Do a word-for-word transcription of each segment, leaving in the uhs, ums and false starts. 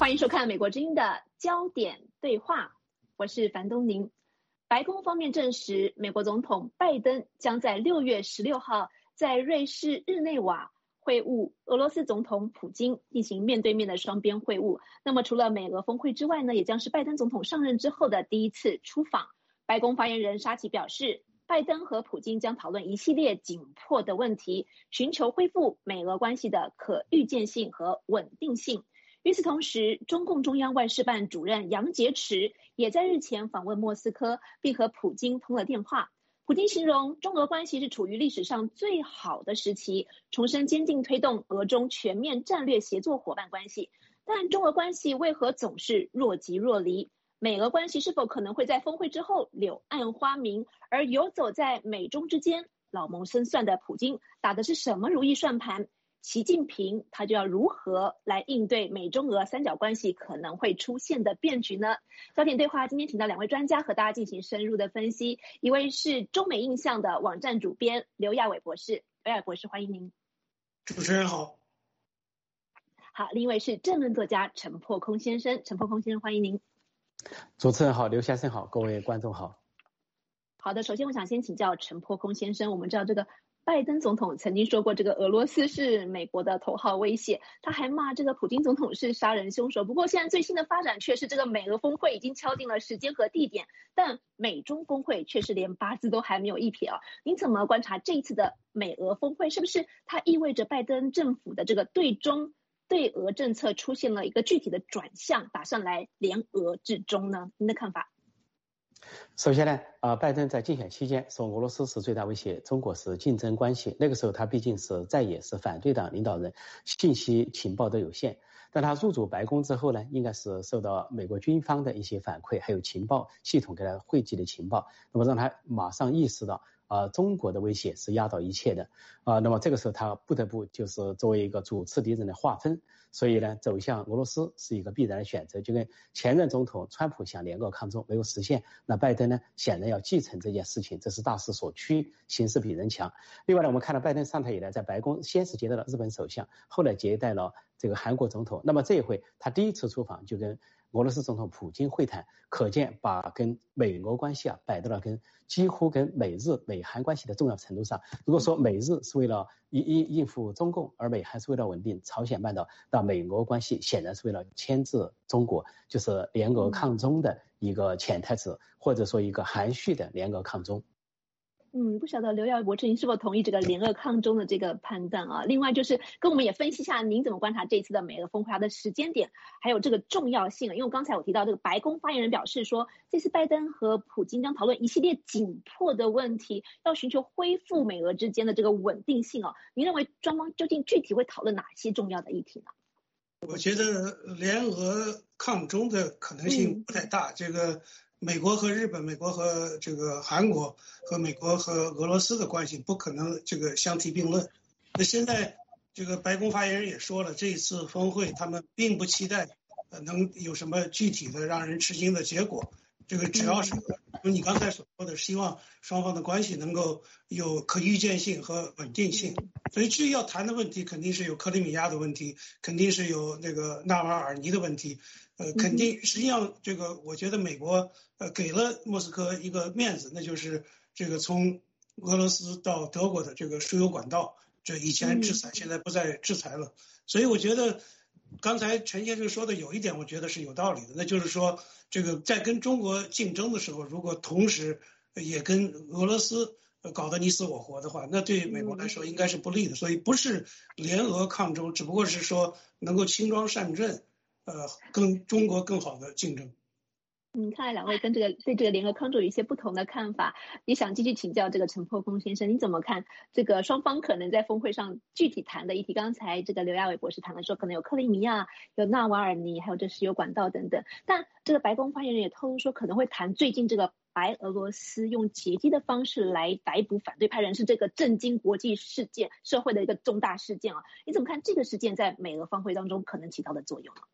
欢迎收看美国之音的焦点对话，我是樊东宁。白宫方面证实，美国总统拜登将在六月十六号在瑞士日内瓦会晤俄罗斯总统普京，进行面对面的双边会晤。那么除了美俄峰会之外呢，也将是拜登总统上任之后的第一次出访。白宫发言人沙奇表示，拜登和普京将讨论一系列紧迫的问题，寻求恢复美俄关系的可预见性和稳定性。与此同时，中共中央外事办主任杨洁篪也在日前访问莫斯科，并和普京通了电话。普京形容中俄关系是处于历史上最好的时期，重申坚定推动俄中全面战略协作伙伴关系。但中俄关系为何总是若即若离？美俄关系是否可能会在峰会之后柳暗花明？而游走在美中之间老谋深算的普京打的是什么如意算盘？习近平他就要如何来应对美中俄三角关系可能会出现的变局呢？焦点对话今天请到两位专家和大家进行深入的分析，一位是中美印象的网站主编刘亚伟博士，刘亚伟博士欢迎您。 主持人好。 好，另一位是政论作家陈破空先生，陈破空先生欢迎您。 主持人好，刘先生好，各位观众好。 好的，首先我想先请教陈破空先生，我们知道这个拜登总统曾经说过，这个俄罗斯是美国的头号威胁，他还骂这个普京总统是杀人凶手。不过现在最新的发展却是这个美俄峰会已经敲定了时间和地点，但美中峰会却是连八字都还没有一撇啊。您怎么观察这一次的美俄峰会，是不是它意味着拜登政府的这个对中对俄政策出现了一个具体的转向，打算来联俄制中呢？您的看法？ 首先呢，呃，拜登在竞选期间说俄罗斯是最大威胁，中国是竞争关系。那个时候他毕竟是在野，是反对党领导人，信息情报都有限。但他入主白宫之后呢，应该是受到美国军方的一些反馈，还有情报系统给他汇集的情报，那么让他马上意识到啊、呃，中国的威胁是压倒一切的啊、呃。那么这个时候他不得不就是作为一个主次敌人的划分，所以呢，走向俄罗斯是一个必然的选择。就跟前任总统川普想联俄抗中没有实现，那拜登呢显然要继承这件事情，这是大势所趋，形势比人强。另外呢，我们看到拜登上台以来，在白宫先是接待了日本首相，后来接待了这个韩国总统。那么这一回他第一次出访就跟俄罗斯总统普京会谈，可见把跟美俄关系啊摆到了跟几乎跟美日美韩关系的重要程度上。如果说美日是为了应应应付中共，而美韩是为了稳定朝鲜半岛，那美俄关系显然是为了牵制中国，就是联俄抗中的一个潜台词，或者说一个含蓄的联俄抗中。 嗯，不晓得刘耀博士您是否同意这个联俄抗中的这个判断啊？另外就是跟我们也分析一下，您怎么观察这一次的美俄峰会它的时间点，还有这个重要性啊？因为刚才我提到这个白宫发言人表示说，这次拜登和普京将讨论一系列紧迫的问题，要寻求恢复美俄之间的这个稳定性啊。您认为双方究竟具体会讨论哪些重要的议题呢？ 我觉得联俄抗中的可能性不太大，嗯、这个。美国和日本，美国和这个韩国，和美国和俄罗斯的关系不可能这个相提并论。那现在这个白宫发言人也说了，这一次峰会他们并不期待呃能有什么具体的让人吃惊的结果。这个只要是如你刚才所说的，希望双方的关系能够有可预见性和稳定性。所以至于要谈的问题，肯定是有克里米亚的问题，肯定是有那个纳瓦尔尼的问题。呃，肯定，实际上，这个我觉得美国呃给了莫斯科一个面子，那就是这个从俄罗斯到德国的这个输油管道，这以前制裁，现在不再制裁了。所以我觉得刚才陈先生说的有一点，我觉得是有道理的，那就是说，这个在跟中国竞争的时候，如果同时也跟俄罗斯搞得你死我活的话，那对美国来说应该是不利的。所以不是联俄抗中，只不过是说能够轻装上阵。呃，跟中国更好的竞争。 嗯，看来两位跟这个对这个联俄抗中有一些不同的看法，也想继续请教这个陈破空先生，你怎么看这个双方可能在峰会上具体谈的议题？刚才这个刘亚伟博士谈了说，可能有克里米亚、有纳瓦尔尼，还有这石油管道等等。但这个白宫发言人也透露说，可能会谈最近这个白俄罗斯用劫机的方式来逮捕反对派人士这个震惊国际事件、社会的一个重大事件啊。你怎么看这个事件在美俄峰会当中可能起到的作用呢？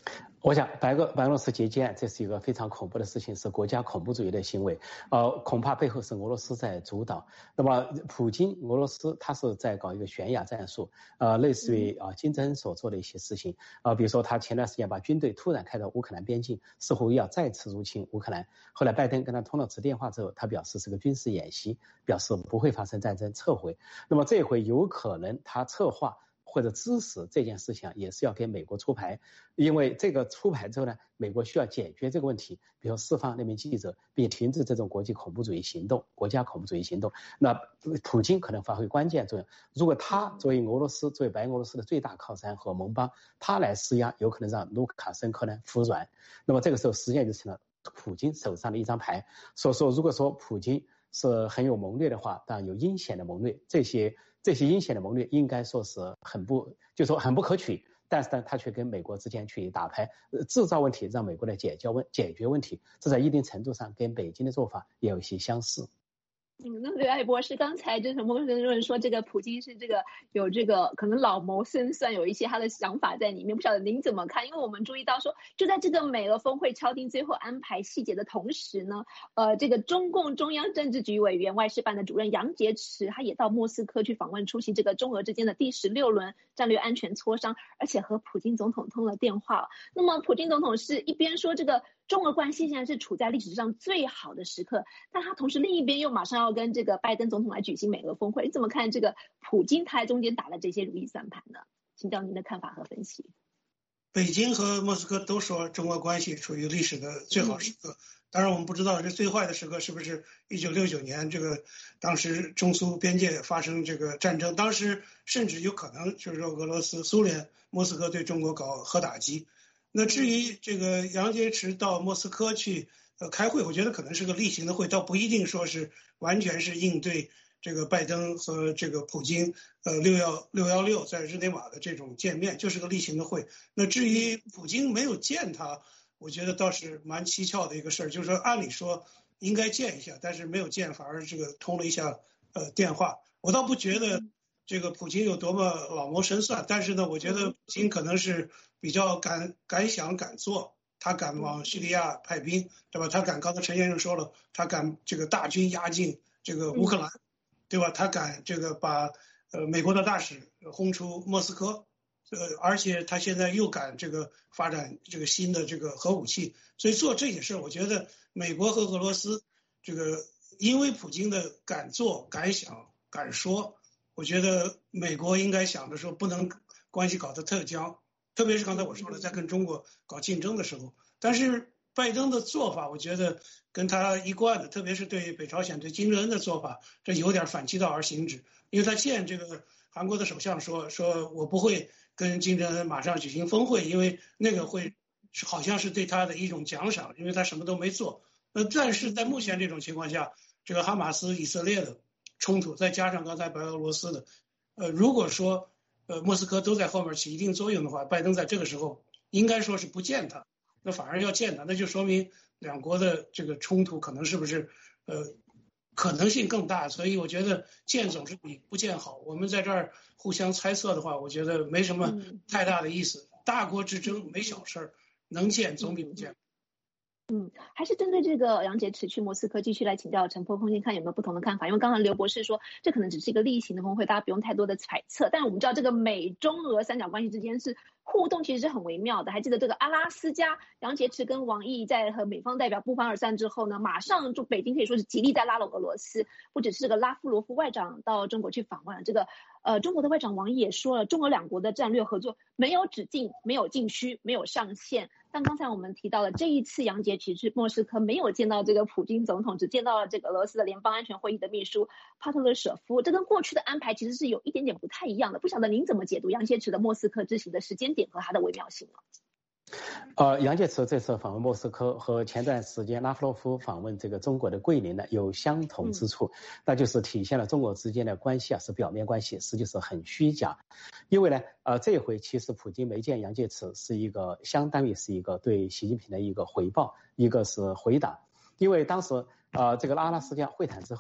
我想白俄白俄罗斯劫机案这是一个非常恐怖的事情，是国家恐怖主义的行为，呃，恐怕背后是俄罗斯在主导。那么普京俄罗斯他是在搞一个悬崖战术，呃，类似于啊金正恩所做的一些事情，啊、呃，比如说他前段时间把军队突然开到乌克兰边境，似乎要再次入侵乌克兰。后来拜登跟他通了次电话之后，他表示是个军事演习，表示不会发生战争，撤回。那么这回有可能他策划或者支持这件事情也是要给美国出牌，因为这个出牌之后呢，美国需要解决这个问题，比如释放那名记者，并停止这种国际恐怖主义行动、国家恐怖主义行动。那普京可能发挥关键作用，如果他作为俄罗斯、作为白俄罗斯的最大靠山和盟邦，他来施压，有可能让卢卡申科呢服软。那么这个时候，实际上就成了普京手上的一张牌。所以说，如果说普京是很有谋略的话，当然有阴险的谋略，这些。这些阴险的谋略应该说是很不，就说很不可取，但是呢，他却跟美国之间去打牌，制造问题，让美国来解决问解决问题，这在一定程度上跟北京的做法也有一些相似。 嗯，那对艾博士刚才就是某种人说这个普京是这个有这个可能老谋深算，有一些他的想法在里面，不晓得您怎么看？因为我们注意到说，就在这个美俄峰会敲定最后安排细节的同时呢，呃，这个中共中央政治局委员外事办的主任杨洁篪，他也到莫斯科去访问，出席这个中俄之间的第十六轮战略安全磋商，而且和普京总统通了电话。那么普京总统是一边说这个中俄关系现在是处在历史上最好的时刻，但他同时另一边又马上要跟这个拜登总统来举行美俄峰会，你怎么看这个普京他在中间打了这些如意算盘呢？请教您的看法和分析。 北京和莫斯科都说中俄关系处于历史的最好时刻，嗯、当然我们不知道这最坏的时刻是不是一九六九年这个当时中苏边界发生这个战争，当时甚至有可能就是说俄罗斯苏联莫斯科对中国搞核打击。那至于这个杨洁篪到莫斯科去呃开会，我觉得可能是个例行的会，倒不一定说是完全是应对这个拜登和这个普京呃六幺六幺六在日内瓦的这种见面，就是个例行的会。那至于普京没有见他，我觉得倒是蛮蹊跷的一个事儿，就是说按理说应该见一下，但是没有见，反而这个通了一下呃电话。我倒不觉得这个普京有多么老谋深算，但是呢，我觉得普京可能是比较敢敢想敢做，他敢往叙利亚派兵，对吧？他敢，刚才陈先生说了，他敢这个大军压进这个乌克兰，对吧？他敢这个把呃美国的大使轰出莫斯科，呃，而且他现在又敢这个发展这个新的这个核武器，所以做这些事，我觉得美国和俄罗斯这个因为普京的敢做敢想敢说，我觉得美国应该想的时候不能关系搞得特僵，特别是刚才我说了，在跟中国搞竞争的时候。但是拜登的做法，我觉得跟他一贯的，特别是对北朝鲜、对金正恩的做法，这有点反其道而行之。因为他见这个韩国的首相说，说我不会跟金正恩马上举行峰会，因为那个会好像是对他的一种奖赏，因为他什么都没做。呃，但是在目前这种情况下，这个哈马斯以色列的冲突，再加上刚才白俄罗斯的，呃，如果说呃莫斯科都在后面起一定作用的话，拜登在这个时候应该说是不见他，那反而要见他，那就说明两国的这个冲突可能是不是呃可能性更大，所以我觉得见总是比不见好。我们在这儿互相猜测的话，我觉得没什么太大的意思。大国之争没小事儿，能见总比不见。 嗯，还是针对这个杨洁篪去莫斯科继续来请教陈波空间，看有没有不同的看法。因为刚才刘博士说，这可能只是一个例行的峰会，大家不用太多的揣测。但我们知道，这个美中俄三角关系之间是互动，其实是很微妙的。还记得这个阿拉斯加，杨洁篪跟王毅在和美方代表不欢而散之后呢，马上就北京可以说是极力在拉拢俄罗斯，不只是这个拉夫罗夫外长到中国去访问，这个呃中国的外长王毅也说了，中俄两国的战略合作没有止境，没有禁区，没有上限。但刚才我们提到了，这一次杨洁篪去莫斯科没有见到这个普京总统，只见到了这个俄罗斯的联邦安全会议的秘书帕特勒舍夫，这跟过去的安排其实是有一点点不太一样的。不晓得您怎么解读杨洁篪的莫斯科之行的时间点和它的微妙性呢？ 呃，杨洁篪这次访问莫斯科和前段时间拉夫罗夫访问这个中国的桂林呢有相同之处，嗯、那就是体现了中国之间的关系啊是表面关系，实际是很虚假。因为呢，呃，这回其实普京没见杨洁篪是一个相当于是一个对习近平的一个回报，一个是回答。因为当时呃这个阿拉斯加会谈之后，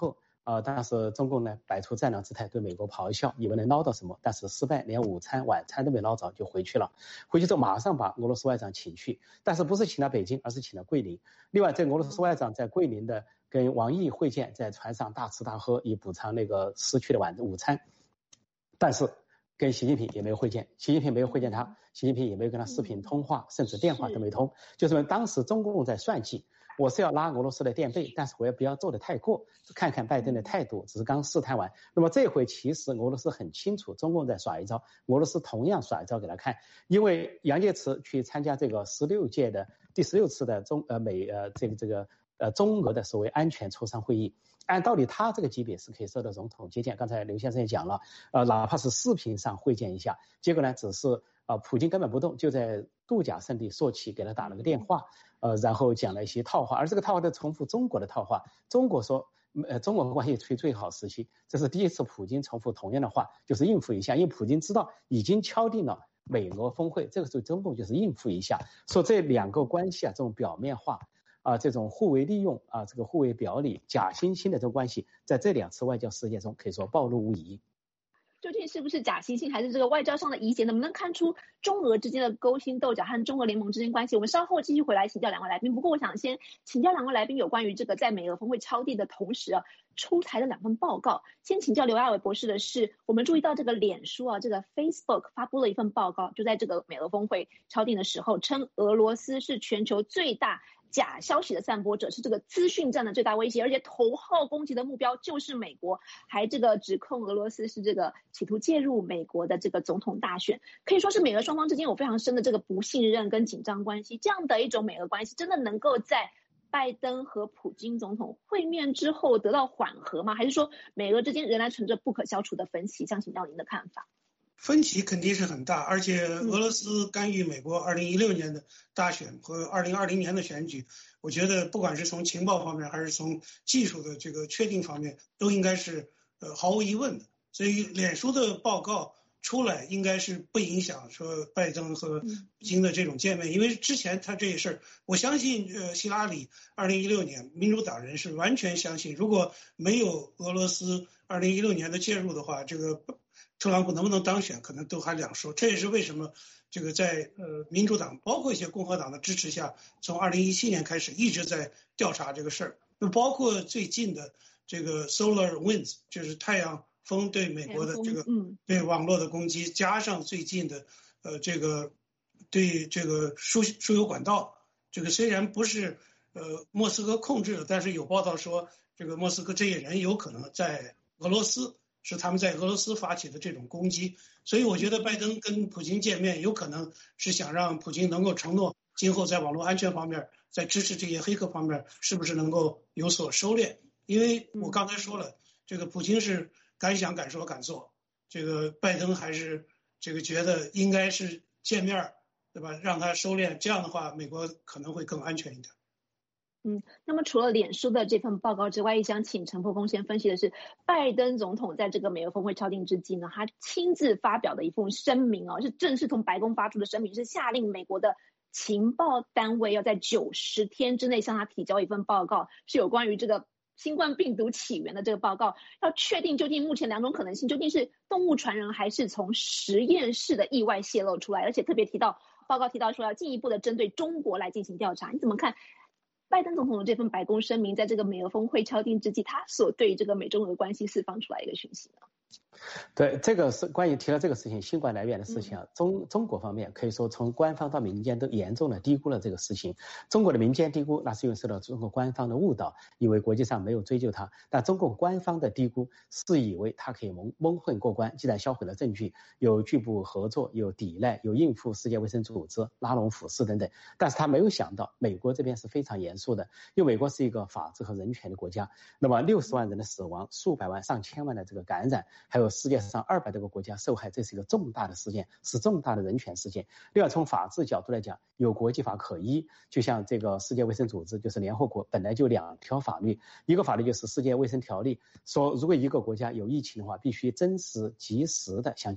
呃，当时中共呢摆出战狼姿态对美国咆哮，以为能捞到什么，但是失败，连午餐晚餐都没捞着就回去了。回去之后马上把俄罗斯外长请去，但是不是请到北京，而是请到桂林。另外这俄罗斯外长在桂林的跟王毅会见，在船上大吃大喝，以补偿那个失去的晚午餐。但是跟习近平也没有会见，习近平没有会见他，习近平也没有跟他视频通话，甚至电话都没通。就是当时中共在算计，我是要拉俄罗斯的垫背，但是我也不要做得太过，看看拜登的态度，只是刚试探完。那么这回其实俄罗斯很清楚，中共在耍一招，俄罗斯同样耍一招给他看。因为杨洁篪去参加这个十六届的第十六次的中呃美呃这个这个呃中俄的所谓安全磋商会议，按道理他这个级别是可以受到总统接见。刚才刘先生也讲了，呃哪怕是视频上会见一下，结果呢只是呃普京根本不动，就在度假胜地索契给他打了个电话。呃，然后讲了一些套话，而这个套话都重复中国的套话。中国说，呃，中俄关系处于最好时期，这是第一次普京重复同样的话，就是应付一下。因为普京知道已经敲定了美俄峰会，这个时候中共就是应付一下，说这两个关系啊，这种表面化啊、呃，这种互为利用啊、呃，这个互为表里、假惺惺的这种关系，在这两次外交事件中可以说暴露无遗。 究竟是不是假惺惺，还是这个外交上的疑结，能不能看出中俄之间的勾心斗角和中俄联盟之间关系？我们稍后继续回来请教两位来宾。不过我想先请教两位来宾有关于这个在美俄峰会敲定的同时啊，出台的两份报告。先请教刘亚伟博士的是，我们注意到这个脸书啊，这个 Facebook 发布了一份报告，就在这个美俄峰会敲定的时候，称俄罗斯是全球最大假消息的散播者，是这个资讯战的最大威胁，而且头号攻击的目标就是美国，还这个指控俄罗斯是这个企图介入美国的这个总统大选，可以说是美俄双方之间有非常深的这个不信任跟紧张关系。这样的一种美俄关系，真的能够在拜登和普京总统会面之后得到缓和吗？还是说美俄之间仍然存着不可消除的分歧？想请教您的看法。 分歧肯定是很大，而且俄罗斯干预美国二零一六年的大选和二零二零年的选举，我觉得不管是从情报方面还是从技术的这个确定方面，都应该是呃毫无疑问的。所以脸书的报告出来应该是不影响说拜登和普京的这种见面，因为之前他这些事儿，我相信呃希拉里二零一六年民主党人是完全相信，如果没有俄罗斯二零一六年的介入的话，这个特朗普能不能当选可能都还两说。这也是为什么这个在呃民主党包括一些共和党的支持下，从二零一七年开始一直在调查这个事儿，就包括最近的这个 Solar Winds 就是太阳风对美国的这个对网络的攻击，加上最近的呃这个对这个输输油管道，这个虽然不是呃莫斯科控制的，但是有报道说这个莫斯科这些人有可能在俄罗斯，是他们在俄罗斯发起的这种攻击。所以我觉得拜登跟普京见面有可能是想让普京能够承诺今后在网络安全方面，在支持这些黑客方面是不是能够有所收敛。因为我刚才说了，这个普京是敢想敢说敢做，这个拜登还是这个觉得应该是见面，对吧？让他收敛，这样的话美国可能会更安全一点。 嗯，那么除了脸书的这份报告之外，也想请陈伯公先分析的是，拜登总统在这个美俄峰会敲定之际呢，他亲自发表的一份声明哦，是正式从白宫发出的声明，是下令美国的情报单位要在九十天之内向他提交一份报告，是有关于这个新冠病毒起源的这个报告，要确定究竟目前两种可能性，究竟是动物传人还是从实验室的意外泄露出来，而且特别提到报告提到说要进一步的针对中国来进行调查。你怎么看拜登总统的这份白宫声明，在这个美俄峰会敲定之际，他所对这个美中俄关系释放出来一个讯息呢？ 对，这个是关于提到这个事情，新冠来源的事情啊，中中国方面可以说从官方到民间都严重的低估了这个事情。中国的民间低估，那是因为受到中国官方的误导，以为国际上没有追究他；但中共官方的低估是以为他可以蒙蒙混过关，既然销毁了证据，有拒不合作，有抵赖，有应付世界卫生组织、拉拢虎视等等。但是他没有想到，美国这边是非常严肃的，因为美国是一个法治和人权的国家。那么六十万人的死亡，数百万、上千万的这个感染，还有世界上二百多个国家受害，这是一个重大的事件，是重大的人权事件。另外从法治角度来讲，有国际法可依，就像这个世界卫生组织，就是联合国本来就两条法律，一个法律就是世界卫生条例，说如果一个国家有疫情的话，必须真实及时的向其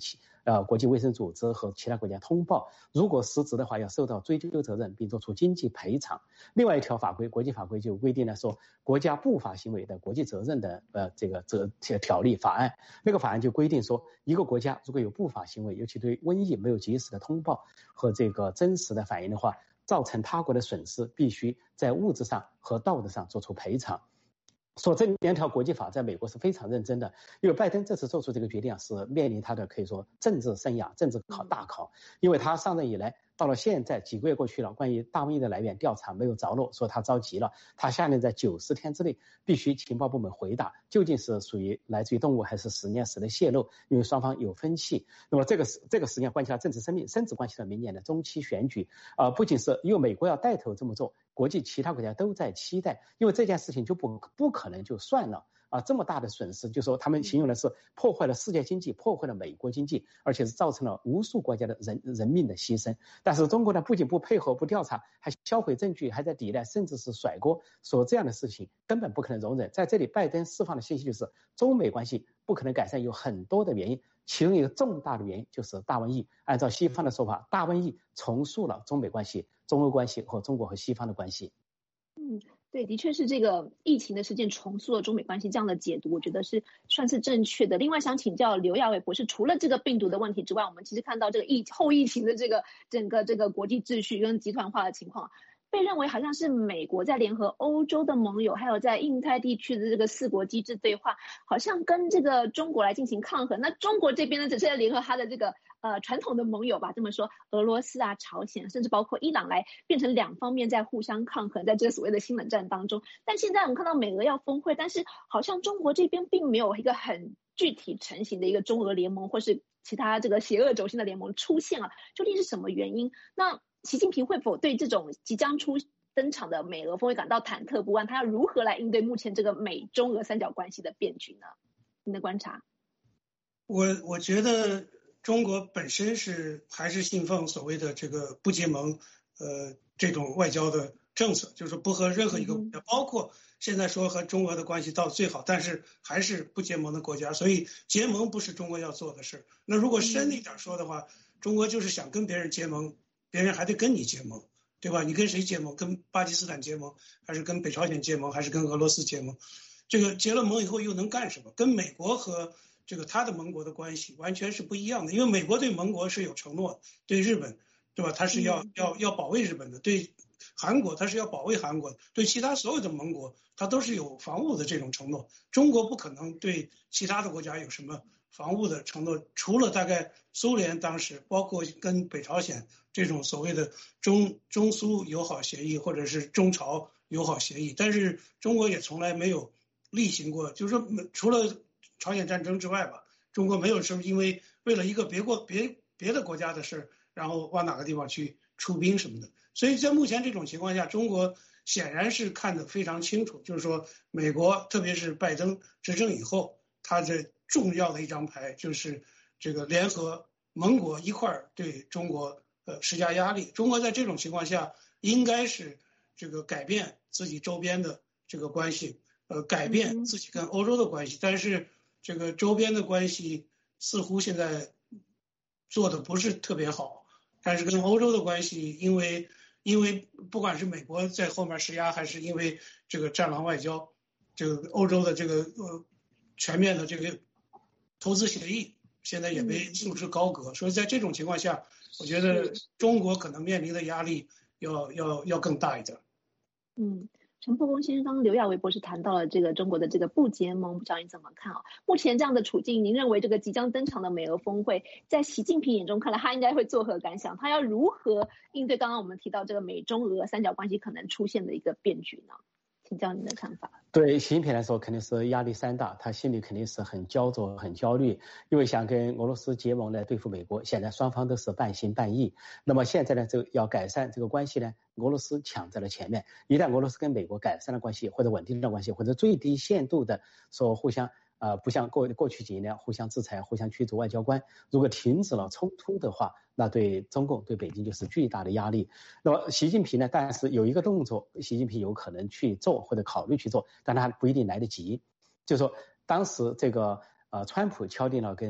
呃国际卫生组织和其他国家通报，如果失职的话要受到追究责任，并做出经济赔偿。另外一条法规，国际法规就规定了说国家不法行为的国际责任的呃这个责条例法案，那个法案就规定说，一个国家如果有不法行为，尤其对瘟疫没有及时的通报和这个真实的反应的话，造成他国的损失，必须在物质上和道德上做出赔偿。说这两条国际法在美国是非常认真的，因为拜登这次做出这个决定啊，是面临他的可以说政治生涯、政治考大考，因为他上任以来到了现在几个月过去了，关于大瘟疫的来源调查没有着落，说他着急了，他下令在九十天之内必须情报部门回答究竟是属于来自于动物还是实验室的泄露，因为双方有分歧。那么这个这个实际上关系到政治生命，甚至关系到明年的中期选举。呃，不仅是因为美国要带头这么做，国际其他国家都在期待，因为这件事情就不不可能就算了啊，这么大的损失，就说他们形容的是破坏了世界经济，破坏了美国经济，而且是造成了无数国家的人人命的牺牲。但是中国呢，不仅不配合不调查，还销毁证据，还在抵赖，甚至是甩锅，说这样的事情根本不可能容忍。在这里，拜登释放的信息就是，中美关系不可能改善，有很多的原因，其中一个重大的原因就是大瘟疫。按照西方的说法，大瘟疫重塑了中美关系、中欧关系和中国和西方的关系。 嗯，对，的确是这个疫情的事件重塑了中美关系，这样的解读我觉得是算是正确的。另外想请教刘亚伟博士，除了这个病毒的问题之外，我们其实看到这个疫后疫情的这个整个这个国际秩序跟集团化的情况，被认为好像是美国在联合欧洲的盟友，还有在印太地区的这个四国机制对话，好像跟这个中国来进行抗衡。那中国这边呢，只是在联合他的这个呃传统的盟友吧，这么说，俄罗斯啊、朝鲜，甚至包括伊朗来变成两方面在互相抗衡，在这个所谓的新冷战当中。但现在我们看到美俄要峰会，但是好像中国这边并没有一个很具体成型的一个中俄联盟，或是其他这个邪恶轴心的联盟出现啊，究竟是什么原因？那习近平会否对这种即将出登场的美俄峰会感到忐忑不安？他要如何来应对目前这个美中俄三角关系的变局呢？您的观察？ 我我觉得中国本身是还是信奉所谓的这个不结盟，呃，这种外交的政策，就是不和任何一个国家，包括现在说和中俄的关系到最好，但是还是不结盟的国家，所以结盟不是中国要做的事。那如果深一点说的话，中国就是想跟别人结盟，别人还得跟你结盟，对吧？你跟谁结盟？跟巴基斯坦结盟，还是跟北朝鲜结盟，还是跟俄罗斯结盟？这个结了盟以后又能干什么？跟美国和这个他的盟国的关系完全是不一样的，因为美国对盟国是有承诺，对日本，对吧？他是要要要保卫日本的，对韩国他是要保卫韩国的，对其他所有的盟国他都是有防务的这种承诺。中国不可能对其他的国家有什么防务的承诺，除了大概苏联当时，包括跟北朝鲜这种所谓的中中苏友好协议或者是中朝友好协议，但是中国也从来没有例行过，就是说除了朝鲜战争之外吧，中国没有什么因为为了一个别国别别的国家的事，然后往哪个地方去出兵什么的。所以在目前这种情况下，中国显然是看得非常清楚，就是说美国特别是拜登执政以后，他这重要的一张牌就是这个联合盟国一块儿对中国呃施加压力。中国在这种情况下应该是这个改变自己周边的这个关系，呃改变自己跟欧洲的关系，但是这个周边的关系似乎现在做的不是特别好，但是跟欧洲的关系，因为因为不管是美国在后面施压，还是因为这个战狼外交，这个欧洲的这个呃全面的这个投资协议，现在也被束之高阁。所以在这种情况下，我觉得中国可能面临的压力要要要更大一点。 嗯。陈破公先生刚刚刘亚伟博士谈到了这个中国的这个不结盟，不知道你怎么看啊？目前这样的处境，您认为这个即将登场的美俄峰会，在习近平眼中看来，他应该会作何感想？他要如何应对刚刚我们提到这个美中俄三角关系可能出现的一个变局呢？请教您的看法。 对习近平来说，肯定是压力山大，他心里肯定是很焦灼、很焦虑，因为想跟俄罗斯结盟来对付美国，现在双方都是半信半疑。那么现在呢，就要改善这个关系呢，俄罗斯抢在了前面。一旦俄罗斯跟美国改善了关系，或者稳定了关系，或者最低限度的说互相呃，不像过过去几年互相制裁、互相驱逐外交官，如果停止了冲突的话，那对中共、对北京就是巨大的压力。那么习近平呢？但是有一个动作，习近平有可能去做或者考虑去做，但他不一定来得及。就是说，当时这个呃，川普敲定了跟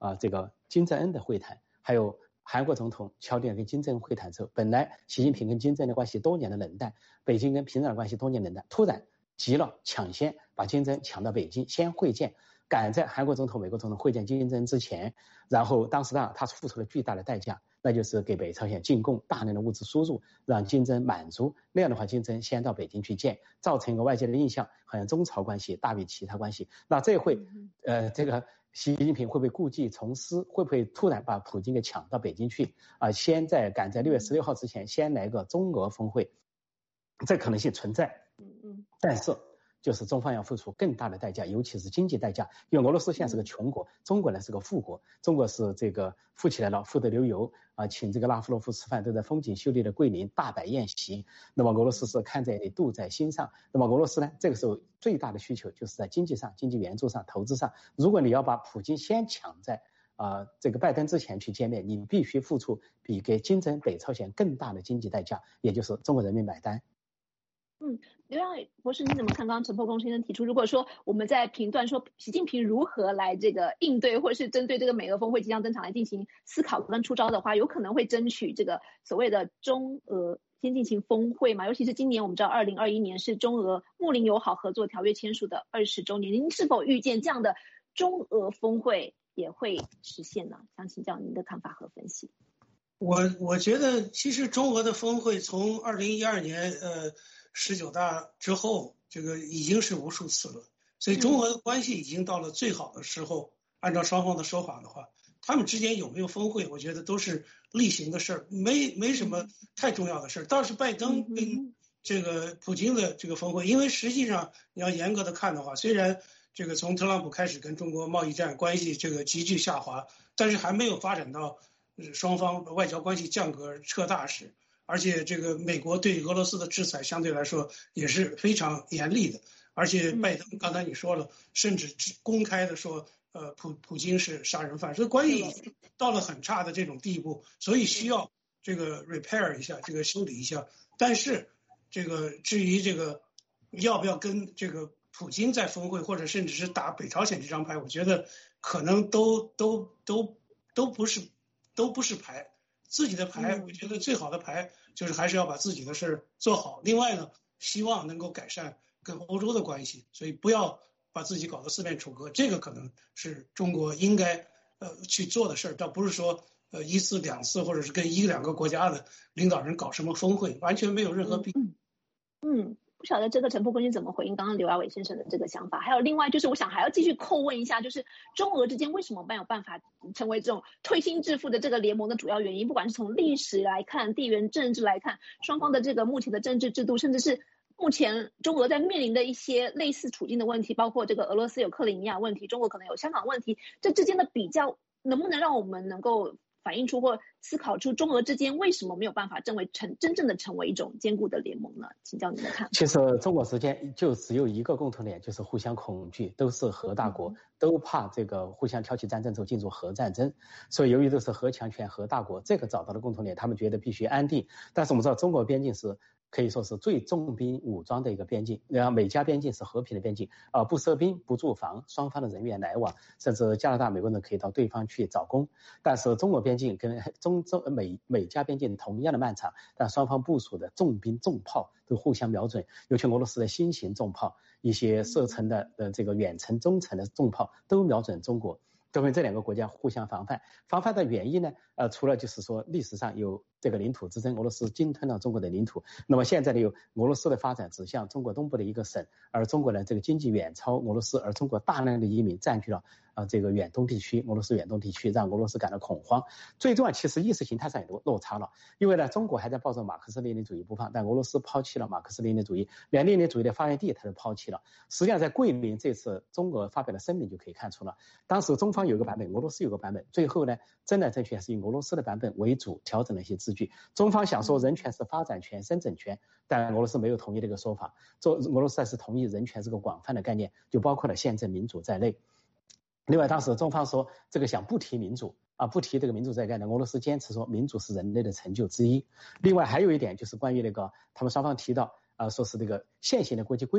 啊这个金正恩的会谈，还有韩国总统敲定跟金正恩会谈之后，本来习近平跟金正恩的关系多年的冷淡，北京跟平壤的关系多年冷淡，突然急了，抢先把金正恩抢到北京先会见，赶在韩国总统、美国总统会见金正恩之前，然后当时呢他付出了巨大的代价，那就是给北朝鲜进贡大量的物资输入，让金正恩满足，那样的话金正恩先到北京去见，造成一个外界的印象好像中朝关系大于其他关系，那这会呃这个习近平会不会故技重施，会不会突然把普京给抢到北京去啊？先在赶在六月十六号之前先来个中俄峰会，这可能性存在，但是就是中方要付出更大的代价，尤其是经济代价，因为俄罗斯现在是个穷国，中国呢是个富国，中国是这个富起来了，富得流油啊，请这个拉夫罗夫吃饭都在风景秀丽的桂林大摆宴席，那么俄罗斯是看在眼里度在心上，那么俄罗斯呢这个时候最大的需求就是在经济上、经济援助上、投资上，如果你要把普京先抢在啊、呃、这个拜登之前去见面，你必须付出比给金正恩北朝鲜更大的经济代价，也就是中国人民买单。 嗯，刘亮博士，你怎么看刚刚陈破公先生提出，如果说我们在评断说习近平如何来这个应对，或者是针对这个美俄峰会即将登场来进行思考跟出招的话，有可能会争取这个所谓的中俄先进行峰会嘛？尤其是今年我们知道二零二一年是中俄睦邻友好合作条约签署的二十周年，您是否预见这样的中俄峰会也会实现呢？想请教您的看法和分析。 我我觉得其实中俄的峰会从二零一二年呃十九大之后，这个已经是无数次了，所以中俄的关系已经到了最好的时候。按照双方的说法的话，他们之间有没有峰会，我觉得都是例行的事儿，没没什么太重要的事儿。倒是拜登跟这个普京的这个峰会，因为实际上你要严格的看的话，虽然这个从特朗普开始跟中国贸易战关系这个急剧下滑，但是还没有发展到双方外交关系降格彻大时，而且这个美国对俄罗斯的制裁相对来说也是非常严厉的，而且拜登刚才你说了，甚至公开的说，呃，普普京是杀人犯，所以关系已经到了很差的这种地步，所以需要这个 repair 一下，这个修理一下。但是这个至于这个要不要跟这个普京在峰会，或者甚至是打北朝鲜这张牌，我觉得可能都都都都不是都不是牌。自己的牌，我觉得最好的牌就是还是要把自己的事做好。另外呢，希望能够改善跟欧洲的关系，所以不要把自己搞得四面楚歌，这个可能是中国应该呃去做的事儿，倒不是说呃一次两次或者是跟一两个国家的领导人搞什么峰会，完全没有任何必要。 嗯。嗯不晓得这个陈破公先生怎么回应刚刚刘亚伟先生的这个想法？还有另外就是，我想还要继续叩问一下，就是中俄之间为什么没有办法成为这种推心置腹的这个联盟的主要原因？不管是从历史来看、地缘政治来看，双方的这个目前的政治制度，甚至是目前中俄在面临的一些类似处境的问题，包括这个俄罗斯有克里米亚问题，中国可能有香港问题，这之间的比较能不能让我们能够反映出或思考出中俄之间为什么没有办法成为成真正的成为一种坚固的联盟呢？请教您的看法。 其实中国之间就只有一个共同点，就是互相恐惧，都是核大国，都怕这个互相挑起战争之后进入核战争。所以由于都是核强权、核大国，这个找到了共同点，他们觉得必须安定。但是我们知道中国边境是可以说是最重兵武装的一个边境，然后美加边境是和平的边境，啊、呃，不设兵不驻防，双方的人员来往，甚至加拿大、美国人可以到对方去找工。但是中国边境跟中中美美加边境同样的漫长，但双方部署的重兵重炮都互相瞄准，尤其俄罗斯的新型重炮，一些射程的呃这个远程、中程的重炮都瞄准中国。因为这两个国家互相防范，防范的原因呢，呃，除了就是说历史上有这个领土之争，俄罗斯侵吞了中国的领土，那么现在呢有俄罗斯的发展指向中国东部的一个省，而中国呢这个经济远超俄罗斯，而中国大量的移民占据了啊、呃、这个远东地区，俄罗斯远东地区，让俄罗斯感到恐慌。最重要，其实意识形态上有落差了，因为呢中国还在抱着马克思列宁主义不放，但俄罗斯抛弃了马克思列宁主义，连列宁主义的发源地它都抛弃了。实际上在桂林这次中俄发表的声明就可以看出了，当时中方有个版本，俄罗斯有个版本，最后呢真的正确是以俄罗斯的版本为主，调整了一些字句。中方想说人权是发展权、生存权，但俄罗斯没有同意这个说法，做俄罗斯还是同意人权是个广泛的概念，就包括了宪政民主在内。另外当时中方说这个想不提民主啊，不提这个民主这个概念，俄罗斯坚持说民主是人类的成就之一。另外还有一点就是关于那个他们双方提到啊、呃，说是这个现行的国际规则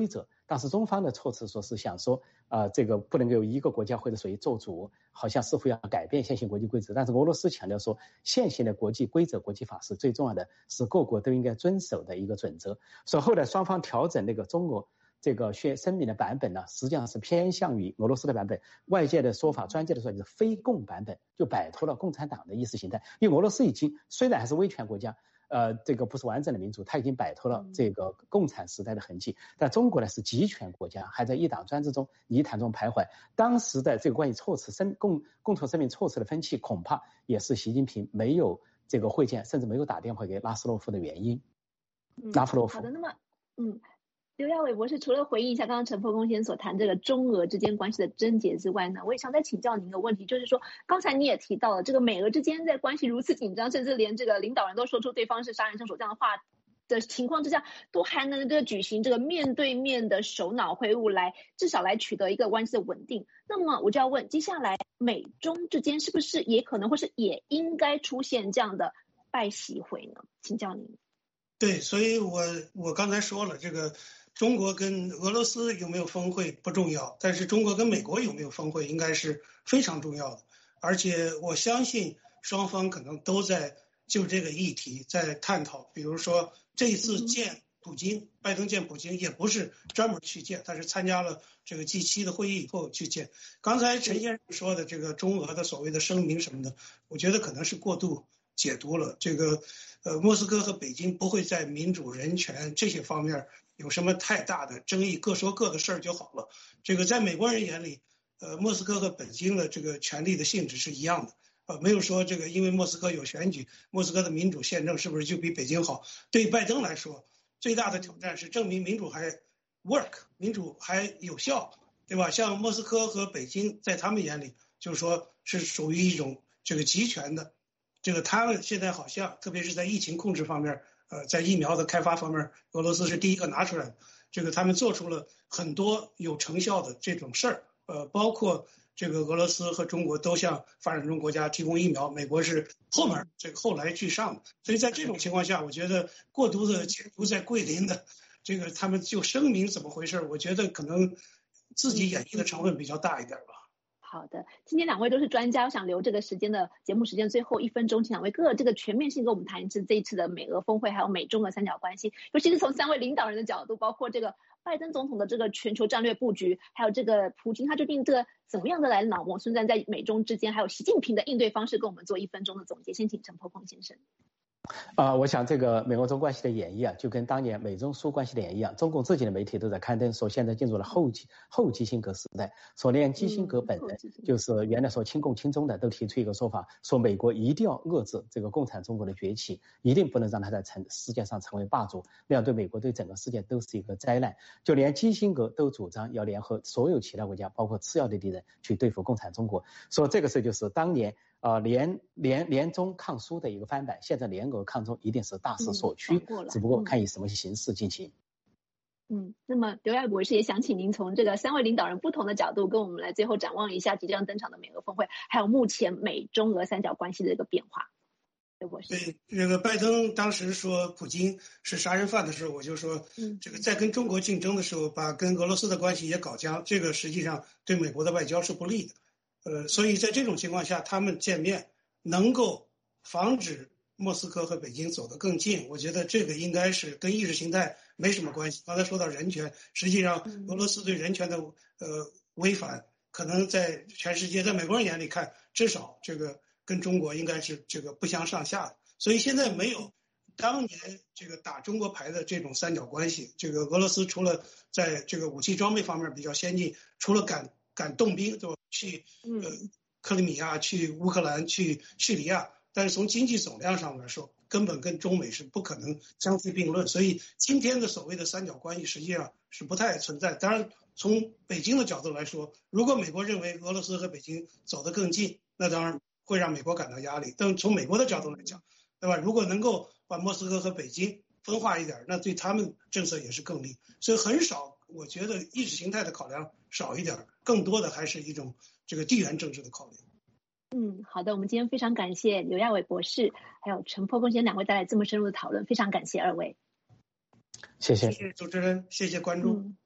当时中方的措辞说是想说，呃，这个不能够一个国家或者属于做主，好像似乎要改变现行国际规则。但是俄罗斯强调说，现行的国际规则、国际法是最重要的，是各国都应该遵守的一个准则。所以后来双方调整那个中俄这个宣声明的版本呢，实际上是偏向于俄罗斯的版本。外界的说法，专家的说法就是非共版本，就摆脱了共产党的意识形态。因为俄罗斯已经虽然还是威权国家，呃，这个不是完整的民主，它已经摆脱了这个共产时代的痕迹。但中国呢是集权国家，还在一党专制中泥潭中徘徊。当时的这个关于措辞声共共同声明措辞的分歧，恐怕也是习近平没有这个会见，甚至没有打电话给拉斯洛夫的原因。 嗯、 拉夫洛夫。 好的，那么嗯。刘亚伟博士除了回应一下刚刚陈破公先生所谈这个中俄之间关系的症结之外呢，我也想再请教您一个问题，就是说刚才你也提到了这个美俄之间在关系如此紧张，甚至连这个领导人都说出对方是杀人凶手这样的话的情况之下，都还能这个举行这个面对面的首脑会晤来至少来取得一个关系的稳定。那么我就要问，接下来美中之间是不是也可能或是也应该出现这样的拜习会呢？请教您。 对，所以我我刚才说了，这个中国跟俄罗斯有没有峰会不重要，但是中国跟美国有没有峰会应该是非常重要的。而且我相信双方可能都在就这个议题在探讨，比如说这一次见普京，拜登见普京也不是专门去见，他是参加了这个 G 七 的会议以后去见。刚才陈先生说的这个中俄的所谓的声明什么的，我觉得可能是过度解读了。这个呃，莫斯科和北京不会在民主、人权这些方面有什么太大的争议，各说各的事儿就好了。这个在美国人眼里，呃，莫斯科和北京的这个权力的性质是一样的，呃，没有说这个因为莫斯科有选举，莫斯科的民主宪政是不是就比北京好？对拜登来说，最大的挑战是证明民主还 work， 民主还有效，对吧？像莫斯科和北京在他们眼里，就是说是属于一种这个集权的。这个他们现在好像，特别是在疫情控制方面，呃，在疫苗的开发方面，俄罗斯是第一个拿出来的。这个他们做出了很多有成效的这种事儿，呃，包括这个俄罗斯和中国都向发展中国家提供疫苗，美国是后面这个后来居上的。所以在这种情况下，我觉得过度的解读在桂林的这个他们就声明怎么回事，我觉得可能自己演绎的成分比较大一点吧。 好的，今天两位都是专家，我想留这个时间的节目时间最后一分钟，请两位各这个全面性跟我们谈一次这一次的美俄峰会，还有美中俄三角关系，尤其是从三位领导人的角度，包括这个拜登总统的这个全球战略布局，还有这个普京他究竟这个怎么样的来脑膜孙战在美中之间，还有习近平的应对方式，跟我们做一分钟的总结。先请陈破空先生。 啊、呃，我想这个美俄中关系的演绎啊，就跟当年美中苏关系的演绎一样，中共自己的媒体都在刊登说，现在进入了后基后基辛格时代，说连基辛格本人，就是原来说亲共亲中的，都提出一个说法，说美国一定要遏制这个共产中国的崛起，一定不能让它在成世界上成为霸主，那样对美国对整个世界都是一个灾难。就连基辛格都主张要联合所有其他国家，包括次要的敌人，去对付共产中国。说这个事就是当年。呃，联联联中抗苏的一个翻版，现在联俄抗中一定是大势所趋，嗯、只不过看以什么形式进行。 嗯，那么刘亚博士也想请您从这个三位领导人不同的角度，跟我们来最后展望一下即将登场的美俄峰会，还有目前美中俄三角关系的一个变化。刘博士， 对，这个拜登当时说普京是杀人犯的时候，我就说，嗯，这个在跟中国竞争的时候，把跟俄罗斯的关系也搞僵，这个实际上对美国的外交是不利的。呃，所以在这种情况下，他们见面能够防止莫斯科和北京走得更近，我觉得这个应该是跟意识形态没什么关系。刚才说到人权，实际上俄罗斯对人权的呃违反，可能在全世界，在美国人眼里看，至少这个跟中国应该是这个不相上下的。所以现在没有当年这个打中国牌的这种三角关系，这个俄罗斯除了在这个武器装备方面比较先进，除了敢敢动兵，对吧？去呃克里米亚、去乌克兰、去叙利亚，但是从经济总量上来说，根本跟中美是不可能相提并论。所以今天的所谓的三角关系实际上是不太存在。当然，从北京的角度来说，如果美国认为俄罗斯和北京走得更近，那当然会让美国感到压力。但从美国的角度来讲，对吧？如果能够把莫斯科和北京分化一点，那对他们政策也是更利。所以很少，我觉得意识形态的考量少一点，更多的还是一种这个地缘政治的考量。 嗯，好的，我们今天非常感谢刘亚伟博士还有陈破空先生两位带来这么深入的讨论，非常感谢二位。 谢谢， 谢谢主持人，谢谢观众。嗯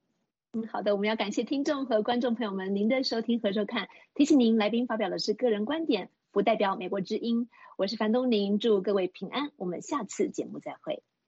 嗯，好的，我们要感谢听众和观众朋友们您的收听和收看。提醒您，来宾发表的是个人观点，不代表美国之音。我是樊东林，祝各位平安，我们下次节目再会。